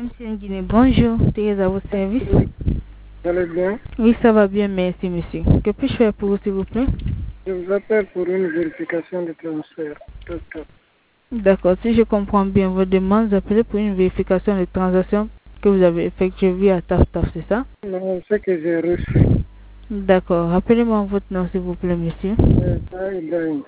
Monsieur Nguiné, bonjour, Thérèse à votre service. Vous allez bien? Oui, ça va bien, merci monsieur. Que puis-je faire pour vous, s'il vous plaît? Je vous appelle pour une vérification de transfert. D'accord, si je comprends bien votre demande, vous appelez pour une vérification de transaction que vous avez effectuée via TAF-TAF, c'est ça? Non, ce que j'ai reçu. D'accord, rappelez-moi votre nom, s'il vous plaît, monsieur. Ba Ibrahim.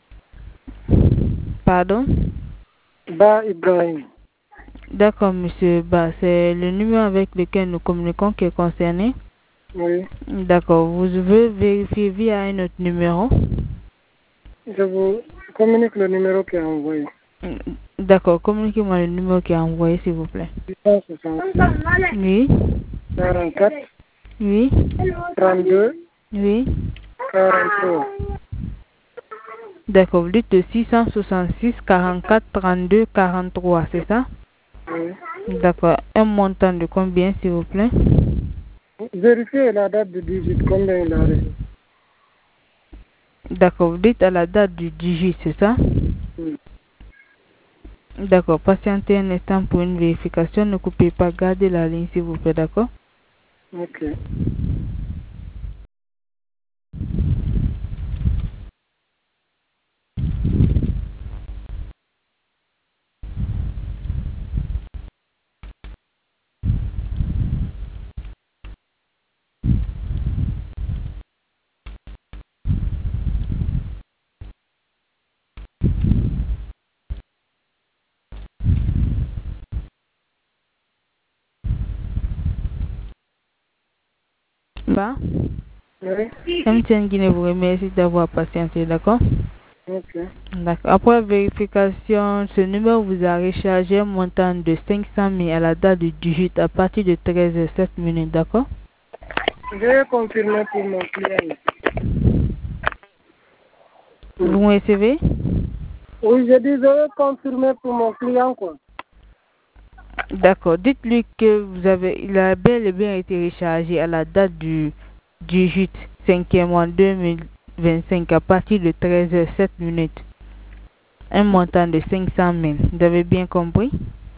Pardon? Ba Ibrahim. D'accord, monsieur Ba, c'est le numéro avec lequel nous communiquons qui est concerné. Oui. D'accord, vous devez vérifier via un autre numéro. Je vous communique le numéro qui est envoyé. D'accord, communiquez-moi le numéro qui est envoyé, s'il vous plaît. 666 Oui, 44 oui, 32 oui. 43. D'accord, vous dites de 666 44 32 43, c'est ça? Oui. D'accord, un montant de combien, s'il vous plaît? Vérifiez la date de 18, combien il a reçu. D'accord, vous dites à la date du 18, c'est ça? Oui. D'accord, patientez un instant pour une vérification. Ne coupez pas, gardez la ligne, s'il vous plaît, d'accord? Ok. Bah, Oui. MTN Guinée vous remercie d'avoir patienté, d'accord? Ok. D'accord. Après vérification, ce numéro vous a rechargé un montant de 500 000 à la date du 18 à partir de 13h07, d'accord? Je vais confirmer pour mon client. Vous me recevez? Oui, je dis, je vais confirmer pour mon client, quoi. D'accord. Dites-lui que il a bel et bien été rechargé à la date du 18 5e mois 2025 à partir de 13h07. Un montant de 500 000. Vous avez bien compris?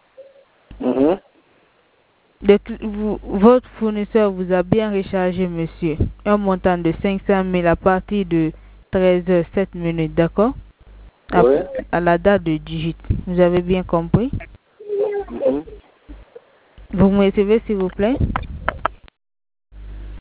Votre fournisseur vous a bien rechargé, monsieur. Un montant de 500 000 à partir de 13h07, d'accord? Oui. À la date de 18. Vous avez bien compris? Vous me recevez, s'il vous plaît?